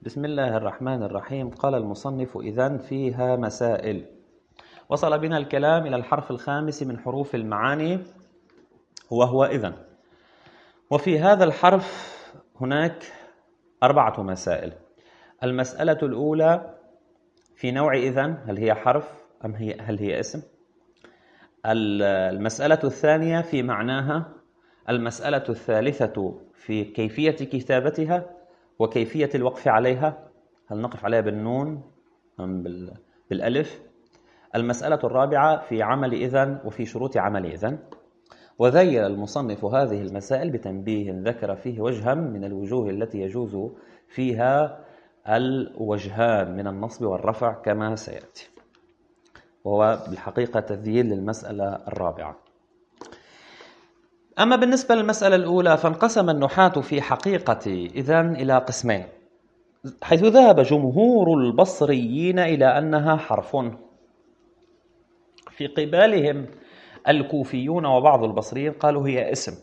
بسم الله الرحمن الرحيم. قال المصنف: إذن فيها مسائل. وصل بنا الكلام إلى الحرف الخامس من حروف المعاني وهو إذن. وفي هذا الحرف هناك 4 مسائل. المسألة الأولى في نوع إذن، هل هي حرف أم هل هي اسم؟ المسألة الثانية في معناها. المسألة الثالثة في كيفية كتابتها وكيفية الوقف عليها، هل نقف عليها بالنون أم بالألف؟ المسألة الرابعة في عمل إذن وفي شروط عمل إذن. وذيل المصنف هذه المسائل بتنبيه ذكر فيه وجها من الوجوه التي يجوز فيها الوجهان من النصب والرفع كما سيأتي، وهو بالحقيقة تذييل للمسألة الرابعة. أما بالنسبة للمسألة الأولى فانقسم النحاة في حقيقة إذن إلى قسمين، حيث ذهب جمهور البصريين إلى أنها حرف، في قبالهم الكوفيون وبعض البصريين قالوا هي اسم.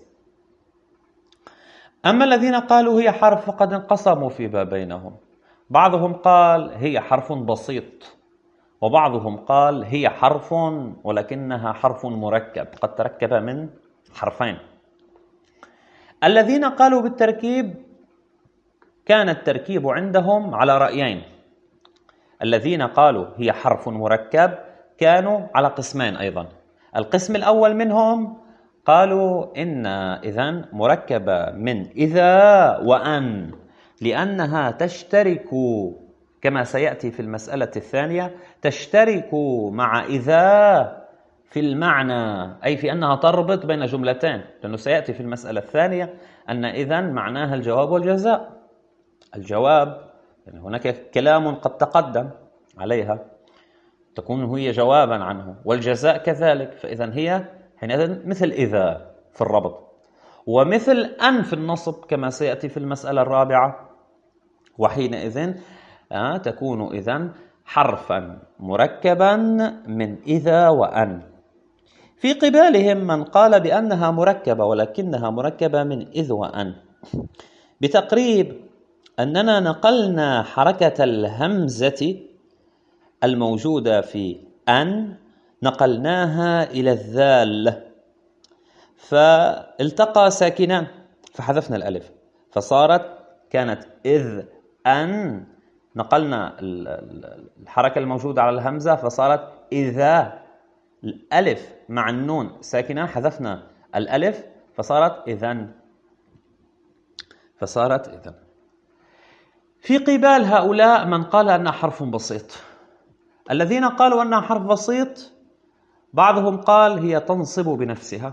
أما الذين قالوا هي حرف فقد انقسموا فيما بينهم، بعضهم قال هي حرف بسيط، وبعضهم قال هي حرف ولكنها حرف مركب قد تركب من حرفين. الذين قالوا بالتركيب كان التركيب عندهم على رأيين. الذين قالوا هي حرف مركب كانوا على قسمين أيضا. القسم الأول منهم قالوا إن إذن مركبة من إذا وأن، لأنها تشترك كما سيأتي في المسألة الثانية، تشترك مع إذا في المعنى، أي في أنها تربط بين جملتين، لأنه سيأتي في المسألة الثانية أن إذن معناها الجواب والجزاء. الجواب يعني هناك كلام قد تقدم عليها تكون هي جوابا عنه، والجزاء كذلك، فإذن هي حينئذ مثل إذا في الربط، ومثل أن في النصب كما سيأتي في المسألة الرابعة. وحينئذ تكون إذن حرفا مركبا من إذا وأن. في قبالهم من قال بأنها مركبة ولكنها مركبة من إذ وأن، بتقريب أننا نقلنا حركة الهمزة الموجودة في أن نقلناها إلى الذال، فالتقى ساكنان فحذفنا الألف فصارت كانت إذ أن، نقلنا الحركة الموجودة على الهمزة فصارت إذا، الألف مع النون ساكنة حذفنا الألف فصارت إذن. في قبال هؤلاء من قال أنها حرف بسيط. الذين قالوا أنها حرف بسيط بعضهم قال هي تنصب بنفسها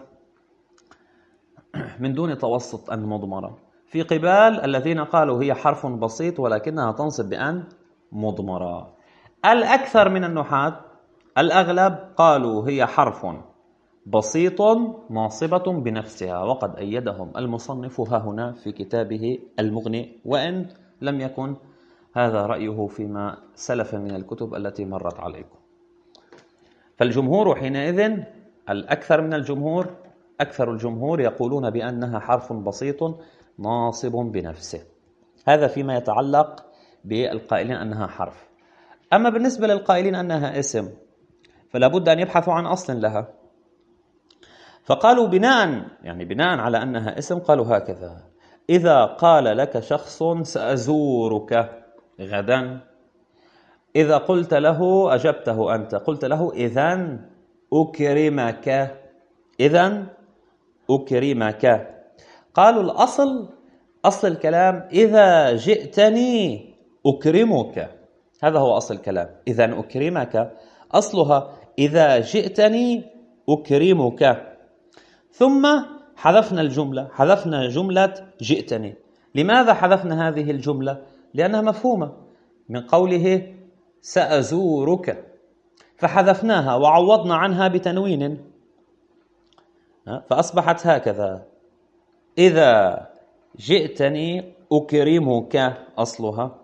من دون توسط أن مضمرة، في قبال الذين قالوا هي حرف بسيط ولكنها تنصب بأن مضمرة. الأكثر من النحاة الأغلب قالوا هي حرف بسيط ناصبة بنفسها، وقد أيدهم المصنف ها هنا في كتابه المغني، وإن لم يكن هذا رأيه فيما سلف من الكتب التي مرت عليكم. فالجمهور حينئذ الأكثر من الجمهور، أكثر الجمهور يقولون بأنها حرف بسيط ناصب بنفسه. هذا فيما يتعلق بالقائلين أنها حرف. أما بالنسبة للقائلين أنها اسم فلا بد أن يبحثوا عن أصل لها، فقالوا بناء على أنها اسم قالوا هكذا: إذا قال لك شخص سأزورك غدا، إذا قلت له أجبته أنت، قلت له إذن أكرمك، إذن أكرمك. قالوا الأصل، أصل الكلام إذا جئتني أكرمك، هذا هو أصل الكلام. إذن أكرمك أصلها إذا جئتني أكرمك، ثم حذفنا جملة جئتني. لماذا حذفنا هذه الجملة؟ لأنها مفهومة من قوله سأزورك، فحذفناها وعوضنا عنها بتنوين فأصبحت هكذا: إذا جئتني أكرمك أصلها،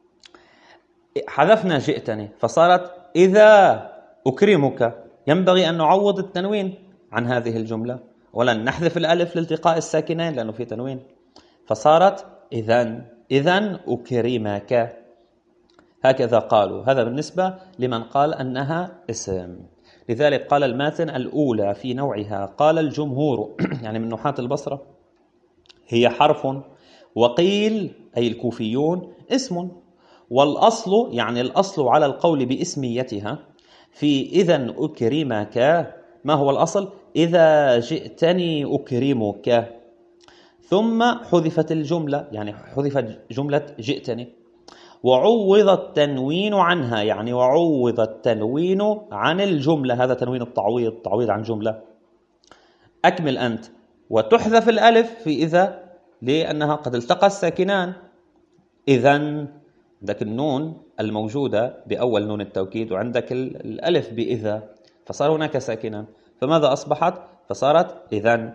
حذفنا جئتني فصارت إذا أكرمك. ينبغي أن نعوض التنوين عن هذه الجملة، ولن نحذف الألف لالتقاء الساكنين لأنه في تنوين، فصارت إذن. إذن أكرمك. هكذا قالوا. هذا بالنسبة لمن قال أنها اسم. لذلك قال الماتن الأولى في نوعها قال الجمهور يعني من نحاة البصرة هي حرف، وقيل أي الكوفيون اسم، والأصل يعني الأصل على القول باسميتها في إذن أكرمك. ما هو الأصل؟ إذا جئتني أكرمك، ثم حذفت الجملة يعني حذفت جملة جئتني، وعوض التنوين عنها يعني وعوض التنوين عن الجملة، هذا تنوين التعويض، تعويض عن جملة. أكمل أنت، وتحذف الألف في إذا لأنها قد التقى الساكنان. إذن عندك النون الموجودة بأول نون التوكيد وعندك الألف بإذا، فصار هناك ساكنان، فماذا أصبحت؟ فصارت إذن.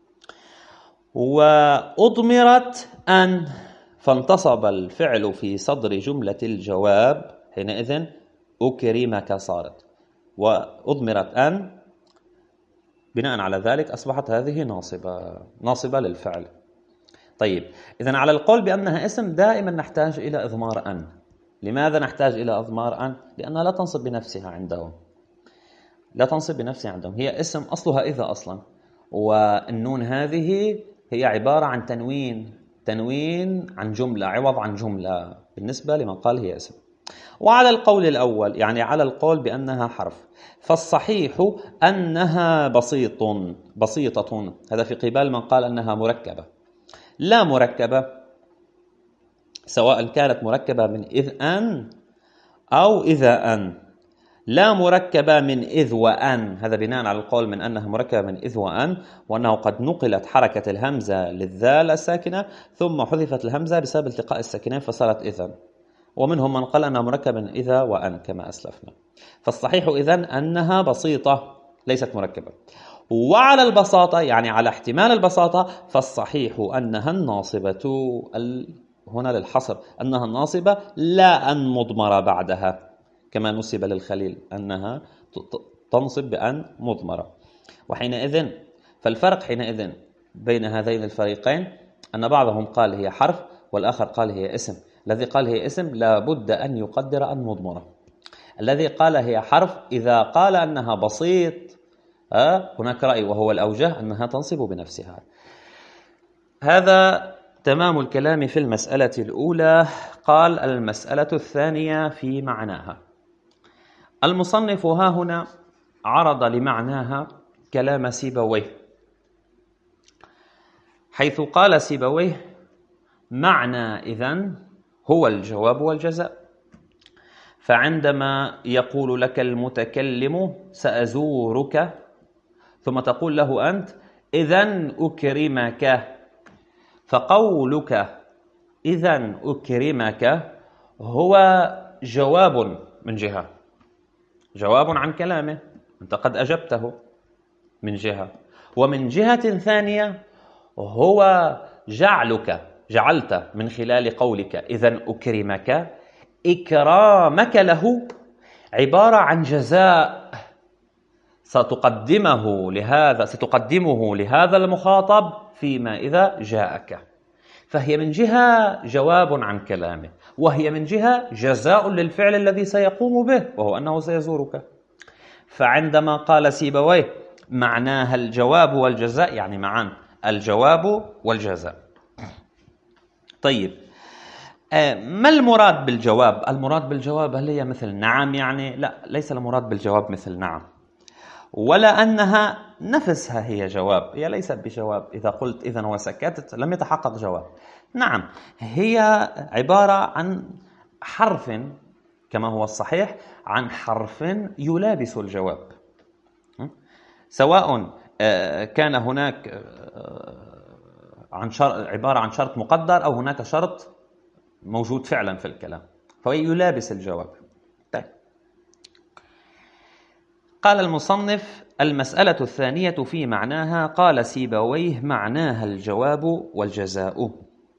وأضمرت أن، فانتصب الفعل في صدر جملة الجواب، حينئذ أكرمك صارت، وأضمرت أن، بناء على ذلك أصبحت هذه ناصبة للفعل. طيب، إذن على القول بأنها اسم دائما نحتاج إلى إضمار أن. لماذا نحتاج إلى إضمار أن؟ لأنها لا تنصب بنفسها عندهم، لا تنصب بنفسها عندهم، هي اسم أصلها إذا أصلا، والنون هذه هي عبارة عن تنوين عن جملة، عوض عن جملة بالنسبة لمن قال هي اسم. وعلى القول الأول يعني على القول بأنها حرف، فالصحيح أنها بسيطة، هذا في قبال من قال أنها مركبة. لا مركبة، سواء كانت مركبة من إذ أن أو إذا أن، لا مركبة من إذ وأن، هذا بناء على القول من أنها مركبة من إذ وأن، وأنه قد نقلت حركة الهمزة للذال الساكنة ثم حذفت الهمزة بسبب التقاء الساكنين فصارت إذن، ومنهم من قال أنها مركبة من إذا وأن كما أسلفنا. فالصحيح إذن أنها بسيطة ليست مركبة. وعلى البساطة يعني على احتمال البساطة فالصحيح أنها الناصبة، هنا للحصر، أنها الناصبة لا أن مضمرة بعدها، كما نسب للخليل أنها تنصب بأن مضمرة. وحينئذ فالفرق حينئذ بين هذين الفريقين أن بعضهم قال هي حرف والآخر قال هي اسم. الذي قال هي اسم لا بد أن يقدر أن مضمرة. الذي قال هي حرف إذا قال أنها بسيط هناك رأي وهو الأوجه أنها تنصب بنفسها. هذا تمام الكلام في المسألة الأولى. قال المسألة الثانية في معناها. المصنف ها هنا عرض لمعناها كلام سيبويه، حيث قال سيبويه معنى إذن هو الجواب والجزاء. فعندما يقول لك المتكلم سأزورك، ثم تقول له أنت إذن أكرمك، فقولك إذن أكرمك هو جواب من جهة، جواب عن كلامه، أنت قد أجبته من جهة، ومن جهة ثانية هو جعلت من خلال قولك إذن أكرمك، إكرامك له عبارة عن جزاء ستقدمه لهذا المخاطب فيما إذا جاءك. فهي من جهة جواب عن كلامه، وهي من جهة جزاء للفعل الذي سيقوم به وهو أنه سيزورك. فعندما قال سيبويه معناها الجواب والجزاء يعني معا الجواب والجزاء. طيب، ما المراد بالجواب؟ المراد بالجواب هل هي مثل نعم؟ يعني لا، ليس المراد بالجواب مثل نعم، ولا أنها نفسها هي جواب، هي ليست بجواب. إذا قلت إذن وسكتت لم يتحقق جواب. نعم، هي عبارة عن حرف كما هو الصحيح، عن حرف يلابس الجواب، سواء كان هناك عبارة عن شرط مقدر أو هناك شرط موجود فعلا في الكلام، فهو يلابس الجواب. طيب. قال المصنف المسألة الثانية في معناها. قال سيبويه معناها الجواب والجزاء.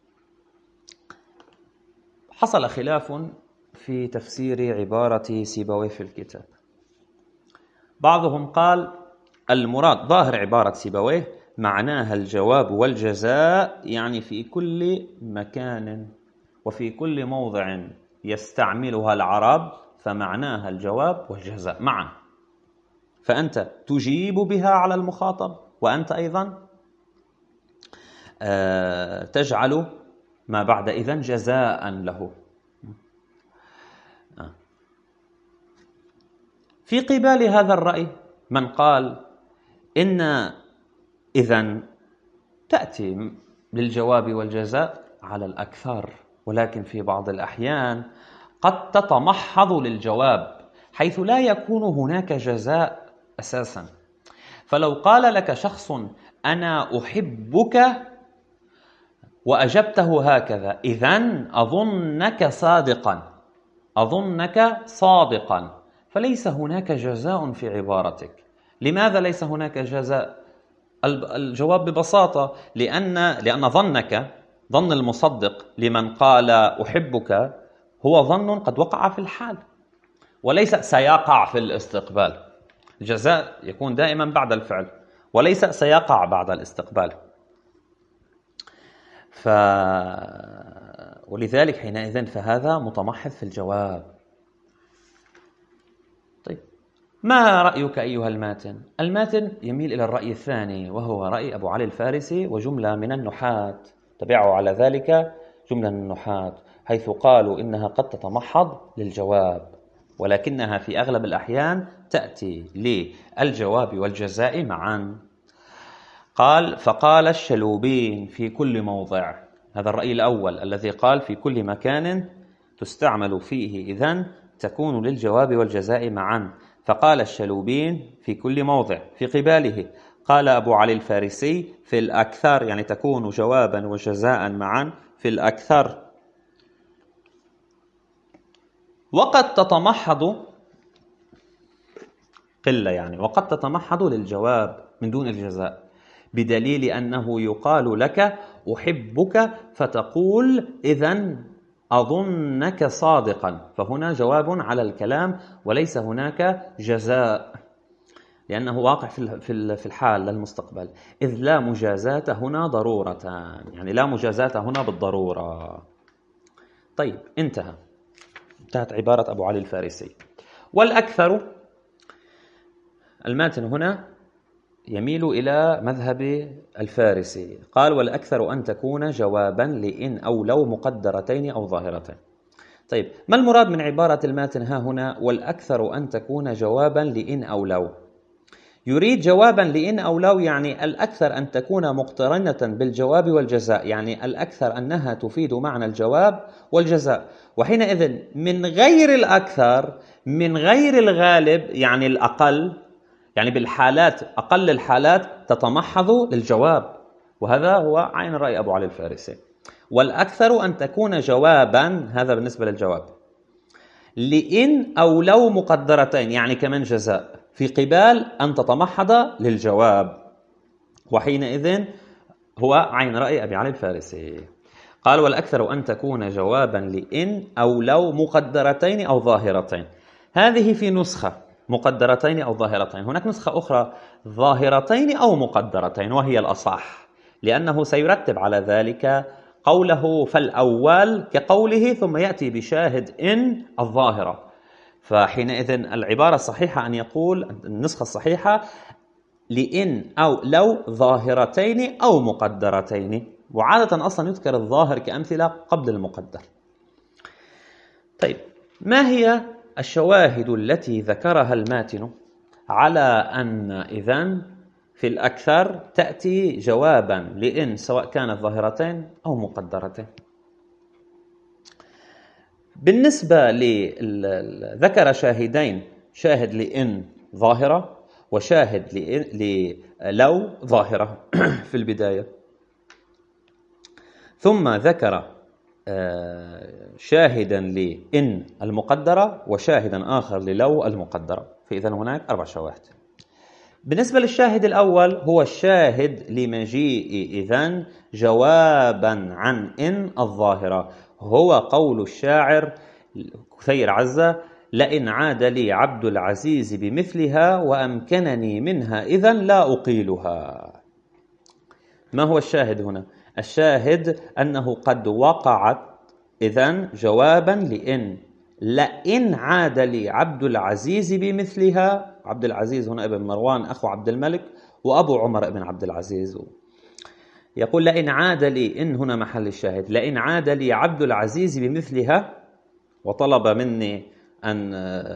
حصل خلاف في تفسير عبارة سيبويه في الكتاب. بعضهم قال المراد ظاهر عبارة سيبويه معناها الجواب والجزاء، يعني في كل مكان وفي كل موضع يستعملها العرب فمعناها الجواب والجزاء معا، فأنت تجيب بها على المخاطب، وأنت أيضا تجعل ما بعد إذن جزاء له. في قبال هذا الرأي من قال إن إذن تأتي للجواب والجزاء على الأكثر، ولكن في بعض الأحيان قد تتمحض للجواب حيث لا يكون هناك جزاء أساسا. فلو قال لك شخص أنا أحبك وأجبته هكذا، إذن أظنك صادقا، فليس هناك جزاء في عبارتك. لماذا ليس هناك جزاء؟ الجواب ببساطة لأن ظن المصدق لمن قال أحبك هو ظن قد وقع في الحال وليس سيقع في الاستقبال. الجزاء يكون دائما بعد الفعل وليس سيقع بعد الاستقبال. ولذلك حينئذ فهذا متمحض في الجواب. طيب، ما رأيك أيها الماتن؟ الماتن يميل إلى الرأي الثاني، وهو رأي أبو علي الفارسي وجملة من النحاة تبعه على ذلك، جملة من النحاة، حيث قالوا إنها قد تتمحض للجواب، ولكنها في أغلب الأحيان تأتي للجواب والجزاء معا. فقال الشلوبين في كل موضع، هذا الرأي الأول الذي قال في كل مكان تستعمل فيه إذن تكون للجواب والجزاء معا. فقال الشلوبين في كل موضع. في قباله قال أبو علي الفارسي في الأكثر، يعني تكون جوابا وجزاء معا في الأكثر. وقد تتمحض قلة، يعني وقد تتمحض للجواب من دون الجزاء، بدليل أنه يقال لك أحبك فتقول إذن أظنك صادقا، فهنا جواب على الكلام وليس هناك جزاء، لأنه واقع في الحال للمستقبل، إذ لا مجازاة هنا ضرورة، يعني لا مجازاة هنا بالضرورة. طيب، انتهت عبارة أبو علي الفارسي. والأكثر، الماتن هنا يميل إلى مذهب الفارسي، قال والأكثر أن تكون جوابا لإن أو لو مقدرتين أو ظاهرتين. طيب، ما المراد من عبارة الماتن ها هنا والأكثر أن تكون جوابا لإن أو لو؟ يريد جوابا لإن أو لو، يعني الأكثر أن تكون مقترنة بالجواب والجزاء، يعني الأكثر أنها تفيد معنى الجواب والجزاء، وحينئذ من غير الأكثر، من غير الغالب، يعني الأقل، يعني بالحالات أقل الحالات تتمحض للجواب، وهذا هو عين رأي أبو علي الفارسي. والأكثر أن تكون جوابا، هذا بالنسبة للجواب، لإن أو لو مقدرتين، يعني كمان جزاء، في قبال أن تتمحض للجواب، وحينئذ هو عين رأي أبي علي الفارسي. قال والأكثر أن تكون جوابا لإن أو لو مقدرتين أو ظاهرتين. هذه في نسخة مقدرتين أو ظاهرتين، هناك نسخة أخرى ظاهرتين أو مقدرتين، وهي الأصح، لأنه سيرتب على ذلك قوله فالأول كقوله ثم يأتي بشاهد إن الظاهرة. فحينئذ العبارة الصحيحة أن يقول، النسخة الصحيحة، لإن أو لو ظاهرتين أو مقدرتين، وعادة أصلا يذكر الظاهر كأمثلة قبل المقدر. طيب، ما هي الشواهد التي ذكرها الماتن على أن إذن في الأكثر تأتي جوابا لإن سواء كانت ظاهرتين أو مقدرتين؟ بالنسبة ذكر شاهدين، شاهد لإن ظاهرة وشاهد لو ظاهرة في البداية، ثم ذكر شاهدا لإن المقدرة وشاهدا آخر للو المقدرة، فإذن هناك 4 شواهد. بالنسبة للشاهد الأول هو الشاهد لمجيء إذن جوابا عن إن الظاهرة، هو قول الشاعر كثير عزة: لئن عاد لي عبد العزيز بمثلها وأمكنني منها إذن لا أقيلها. ما هو الشاهد هنا؟ الشاهد أنه قد وقعت إذن جوابا لئن عاد لي عبد العزيز بمثلها. عبد العزيز هنا ابن مروان أخو عبد الملك وأبو عمر بن عبد العزيز. يقول لئن عاد لي، إن هنا محل الشاهد، لئن عاد لي عبد العزيز بمثلها، وطلب مني أن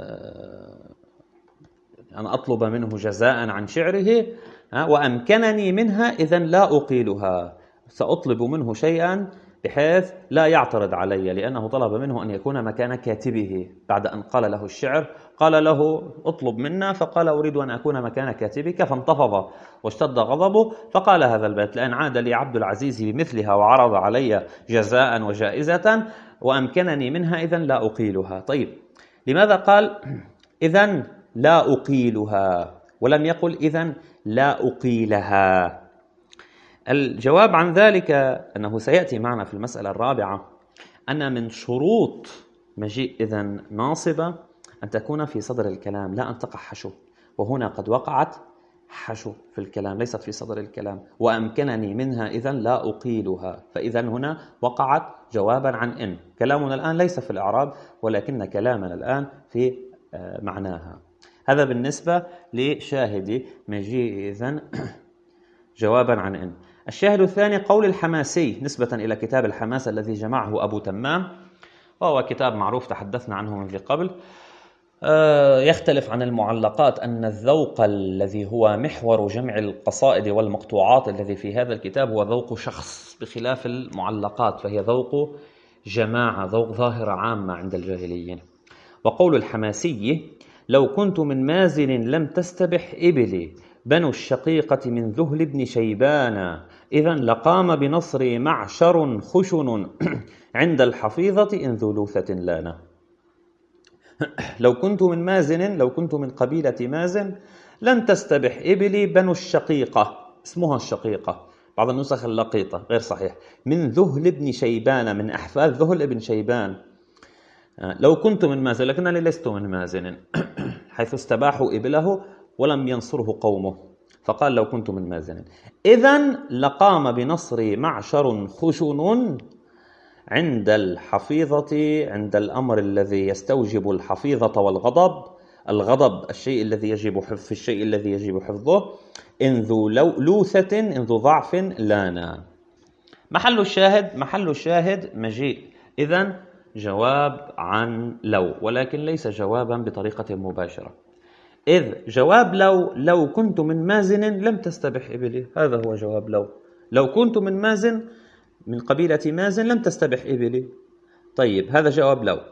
أطلب منه جزاء عن شعره، وأمكنني منها إذن لا أقيلها. سأطلب منه شيئا بحيث لا يعترض علي، لأنه طلب منه أن يكون مكان كاتبه بعد أن قال له الشعر. قال له اطلب منا، فقال أريد أن أكون مكان كاتبك، فانتفض واشتد غضبه، فقال هذا البيت: لأن عاد لي عبد العزيز بمثلها وعرض علي جزاء وجائزة وأمكنني منها إذن لا أقيلها. طيب، لماذا قال إذن لا أقيلها ولم يقل إذن لا أقيلها؟ الجواب عن ذلك أنه سيأتي معنا في المسألة الرابعة أن من شروط مجيء إذن ناصبة أن تكون في صدر الكلام، لا أن تقع حشو، وهنا قد وقعت حشو في الكلام، ليست في صدر الكلام. وأمكنني منها إذن لا أقيلها، فإذن هنا وقعت جوابا عن إن. كلامنا الآن ليس في الإعراب، ولكن كلامنا الآن في معناها. هذا بالنسبة لشاهد مجيء إذن جوابا عن إن. الشاهد الثاني قول الحماسي نسبة إلى كتاب الحماس الذي جمعه أبو تمام، وهو كتاب معروف تحدثنا عنه من قبل. يختلف عن المعلقات أن الذوق الذي هو محور جمع القصائد والمقطوعات الذي في هذا الكتاب هو ذوق شخص، بخلاف المعلقات فهي ذوق جماعة، ذوق ظاهرة عامة عند الجاهليين. وقول الحماسي: لو كنت من مازن لم تستبح إبلي، بنو الشقيقة من ذهل بن شيبان، إذن لقام بنصري معشر خشن عند الحفيظة إن ذو لوثة لانا. لو كنت من مازن، لو كنت من قبيلة مازن، لم تستبح إبلي بنو الشقيقة، اسمها الشقيقة، بعض النسخ اللقيطة، غير صحيح، من ذهل بن شيبان، من أحفاد ذهل بن شيبان. لو كنت من مازن، لكنني لست من مازن، حيث استباحوا إبله ولم ينصره قومه، فقال لو كنت من مازن. إذن لقام بنصري معشر خشن عند الحفيظة، عند الأمر الذي يستوجب الحفيظة والغضب. الغضب الشيء الذي يجب في الشيء الذي يجب حفظه. إن ذو لوثة، إن ذو ضعف لانا. محل الشاهد مجيء إذن جواب عن لو، ولكن ليس جوابا بطريقة مباشرة. إذ جواب لو كنت من مازن لم تستبح إبلي، هذا هو جواب لو كنت من مازن، من قبيلة مازن، لم تستبح إبلي. طيب، هذا جواب لو.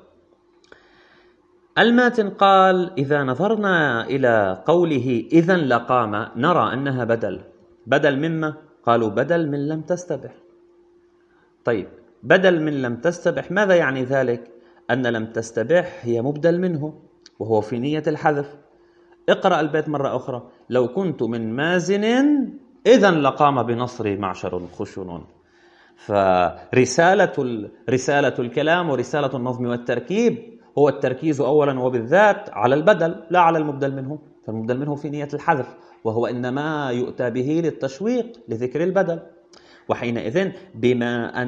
الماتن قال: إذا نظرنا إلى قوله إذن لقام نرى أنها بدل مما؟ قالوا بدل من لم تستبح. طيب، بدل من لم تستبح، ماذا يعني ذلك؟ أن لم تستبح هي مبدل منه، وهو في نية الحذف. اقرأ البيت مرة أخرى: لو كنت من مازن إذن لقام بنصري معشر خشن. فرسالة الكلام ورسالة النظم والتركيب هو التركيز أولا وبالذات على البدل، لا على المبدل منه، فالمبدل منه في نية الحذف، وهو إنما يؤتى به للتشويق، لذكر البدل. وحينئذ بما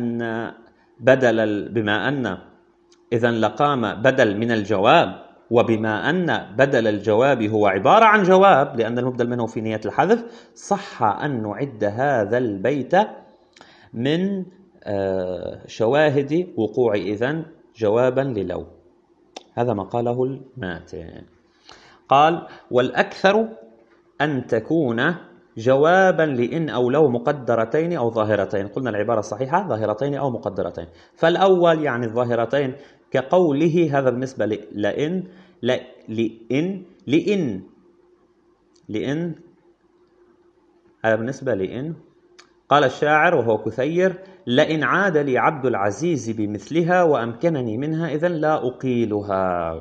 أن إذن لقام بدل من الجواب، وبما أن بدل الجواب هو عبارة عن جواب لأن المبدل منه في نية الحذف، صح أن نعد هذا البيت من شواهد وقوع إذن جوابا للو. هذا ما قاله الماتن. قال: والأكثر أن تكون جوابا لإن أو لو مقدرتين أو ظاهرتين. قلنا العبارة الصحيحة ظاهرتين أو مقدرتين. فالأول يعني الظاهرتين كقوله، هذا بالنسبة لإن هذا بالنسبة لإن. قال الشاعر وهو كثير: لئن عاد لي عبد العزيز بمثلها وأمكنني منها إذن لا أقيلها.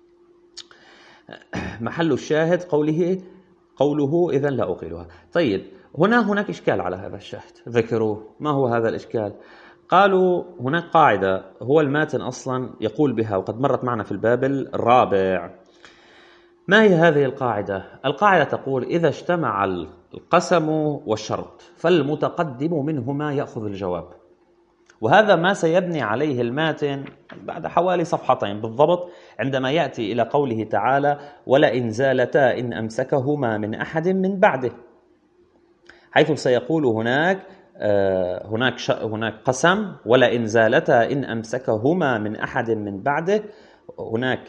محل الشاهد قوله إذن لا أقيلها. طيب، هناك إشكال على هذا الشاهد، ذكروه. ما هو هذا الإشكال؟ قالوا هناك قاعدة هو الماتن أصلا يقول بها، وقد مرت معنا في الباب الرابع. ما هي هذه القاعدة؟ القاعدة تقول: إذا اجتمع القسم والشرط فالمتقدم منهما يأخذ الجواب، وهذا ما سيبني عليه الماتن بعد حوالي صفحتين بالضبط، عندما يأتي إلى قوله تعالى ولئن زالتا إن أمسكهما من أحد من بعده، حيث سيقول هناك قسم ولئن زالتا إن أمسكهما من أحد من بعده، هناك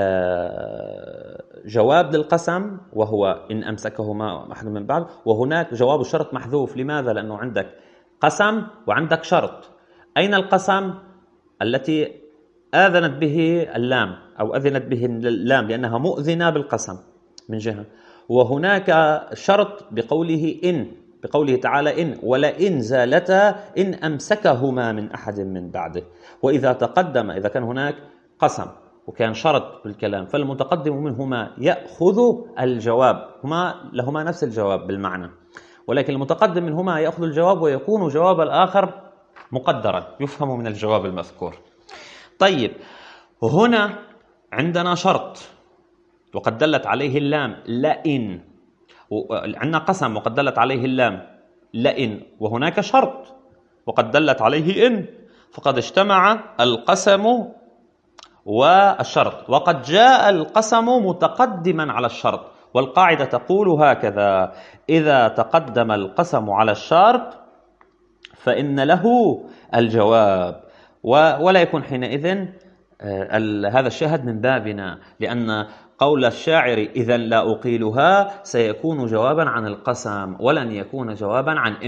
جواب للقسم وهو إن أمسكهما أحد من بعد، وهناك جواب الشرط محذوف. لماذا؟ لأنه عندك قسم وعندك شرط. أين القسم التي آذنت به اللام أو أذنت به اللام لأنها مؤذنة بالقسم من جهة، وهناك شرط بقوله تعالى إن ولئن زالتا إن أمسكهما من أحد من بعده. وإذا تقدم، إذا كان هناك قسم وكان شرط بالكلام، فالمتقدم منهما يأخذ الجواب، لهما نفس الجواب بالمعنى، ولكن المتقدم منهما يأخذ الجواب ويكون جواب الآخر مقدرا يفهم من الجواب المذكور. طيب، هنا عندنا شرط وقد دلت عليه اللام لئن، عندنا قسم وقد دلت عليه اللام لئن، وهناك شرط وقد دلت عليه إن، فقد اجتمع القسم والشرط، وقد جاء القسم متقدما على الشرط. والقاعدة تقول هكذا: إذا تقدم القسم على الشرط فإن له الجواب، ولا يكون حينئذ هذا الشاهد من بابنا، لأن قول الشاعر إذا لا أقيلها سيكون جوابا عن القسم ولن يكون جوابا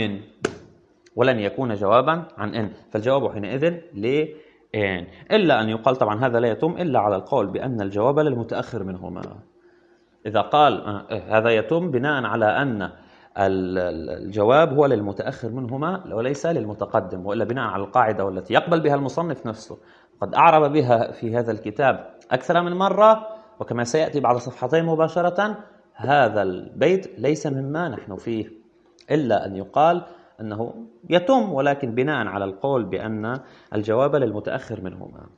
عن إن، فالجواب حينئذ لإن، إلا أن يقال طبعا هذا لا يتم إلا على القول بأن الجواب للمتأخر منهما. إذا قال هذا يتم بناء على أن الجواب هو للمتأخر منهما وليس للمتقدم، وإلا بناء على القاعدة والتي يقبل بها المصنف نفسه قد أعرب بها في هذا الكتاب أكثر من مرة، وكما سيأتي بعد صفحتين مباشرة هذا البيت ليس مما نحن فيه، إلا أن يقال أنه يتم ولكن بناء على القول بأن الجواب للمتأخر منهما.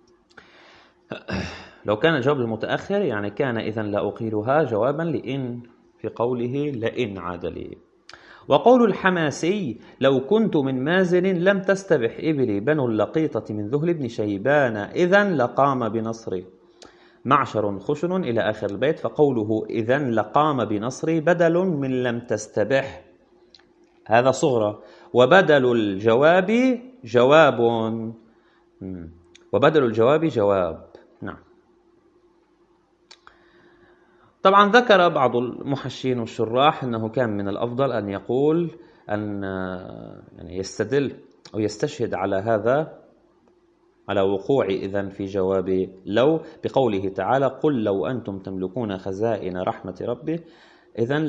لو كان الجواب للمتأخر يعني كان إذن لا أقيلها جوابا لإن في قوله لئن عاد لي. وقول الحماسي لو كنت من مازن لم تستبح إبلي بنو اللقيطة من ذهل بن شيبان إذن لقام بنصري معشر خشن إلى آخر البيت. فقوله إذن لقام بنصري بدل من لم تستبح، هذا صغرى، وبدل الجواب جواب. نعم. طبعا ذكر بعض المحشين والشراح أنه كان من الأفضل أن يقول أن يعني يستدل أو يستشهد على هذا، على وقوع إذن في جواب لو، بقوله تعالى قل لو أنتم تملكون خزائن رحمة ربي إذن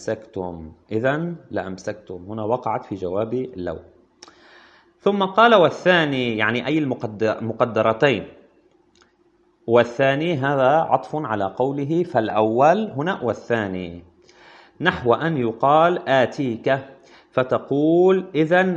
لأمسكتم، هنا وقعت في جواب لو. ثم قال والثاني يعني أي المقدرتين، والثاني هذا عطف على قوله فالأول هنا والثاني، نحو أن يقال آتيك فتقول إذن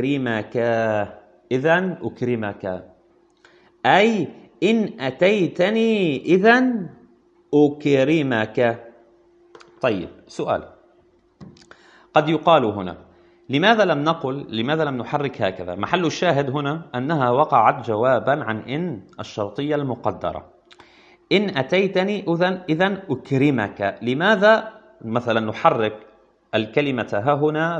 أكرمك، أي إن أتيتني إذن أكرمك. طيب، سؤال قد يقال هنا لماذا لم نحرك هكذا؟ محل الشاهد هنا أنها وقعت جوابا عن إن الشرطية المقدرة، إن أتيتني إذن أكرمك. لماذا مثلا نحرك الكلمة ها هنا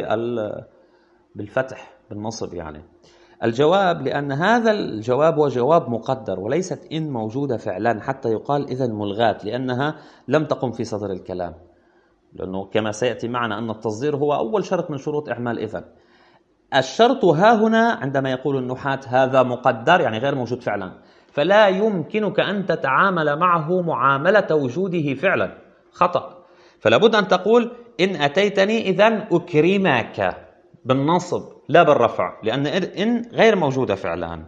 بالفتح بالنصب؟ يعني الجواب لأن هذا الجواب هو جواب مقدر وليست إن موجودة فعلا حتى يقال إذن ملغاة، لأنها لم تقم في صدر الكلام، لأنه كما سيأتي معنا أن التصدير هو أول شرط من شروط إعمال إذن. الشرط ها هنا عندما يقول النحاة هذا مقدر يعني غير موجود فعلا، فلا يمكنك أن تتعامل معه معاملة وجوده فعلا، خطأ. فلا بد أن تقول إن أتيتني إذن أكرمك بالنصب لا بالرفع، لأن إن غير موجودة فعلا.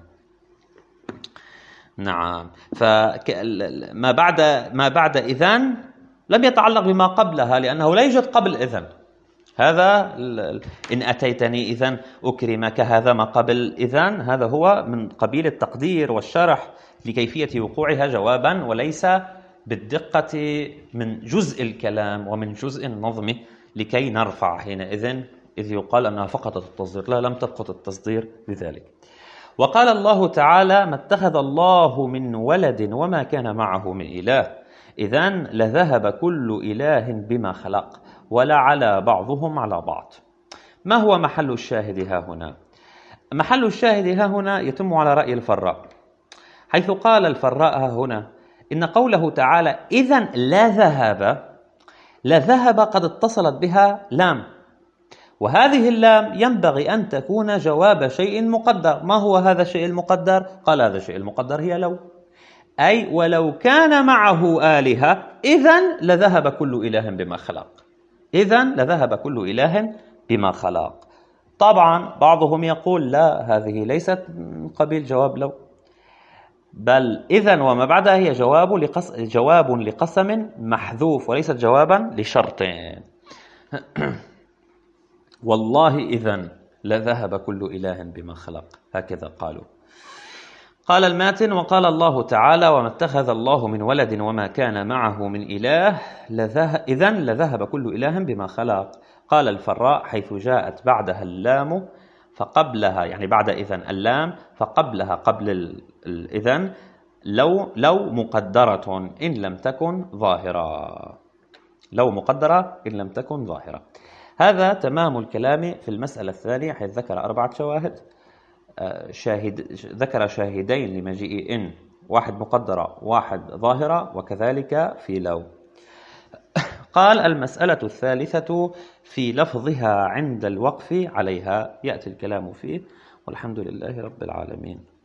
نعم. فما بعد إذن لم يتعلق بما قبلها، لأنه لا يوجد قبل إذن. هذا إن أتيتني إذن أكرمك، هذا ما قبل إذن، هذا هو من قبيل التقدير والشرح لكيفية وقوعها جوابا، وليس بالدقة من جزء الكلام ومن جزء النظم لكي نرفع حينئذ إذ يقال أنها فقدت التصدير. لا، لم تفقد التصدير بذلك. وقال الله تعالى: ما اتخذ الله من ولد وما كان معه من إله إذن لذهب كل إله بما خلق ولعلى بعضهم على بعض. ما هو محل الشاهد ها هنا؟ محل الشاهد ها هنا يتم على رأي الفراء، حيث قال الفراء ها هنا إن قوله تعالى إذن لا ذهب قد اتصلت بها لام، وهذه اللام ينبغي أن تكون جواب شيء مقدر. ما هو هذا الشيء المقدر؟ قال هذا الشيء المقدر هي لو، أي ولو كان معه آلهة إذن لذهب كل إله بما خلق، إذن لذهب كل إله بما خلق. طبعا بعضهم يقول لا، هذه ليست من قبيل جواب لو، بل إذن وما بعدها هي جواب لقسم محذوف وليست جوابا لشرط. والله إذن لذهب كل إله بما خلق، هكذا قالوا. قال الماتن: وقال الله تعالى: وما اتخذ الله من ولد وما كان معه من إله إذن لذهب كل إله بما خلق. قال الفراء: حيث جاءت بعدها اللام فقبلها، يعني بعد إذن اللام فقبلها قبل الإذن لو مقدرة إن لم تكن ظاهرة، لو مقدرة إن لم تكن ظاهرة. هذا تمام الكلام في المسألة الثانية، حيث ذكر 4 شواهد. ذكر شاهدين لمجيء إن، واحد مقدرة واحد ظاهرة، وكذلك في لو. قال: المسألة الثالثة في لفظها عند الوقف عليها، يأتي الكلام فيه، والحمد لله رب العالمين.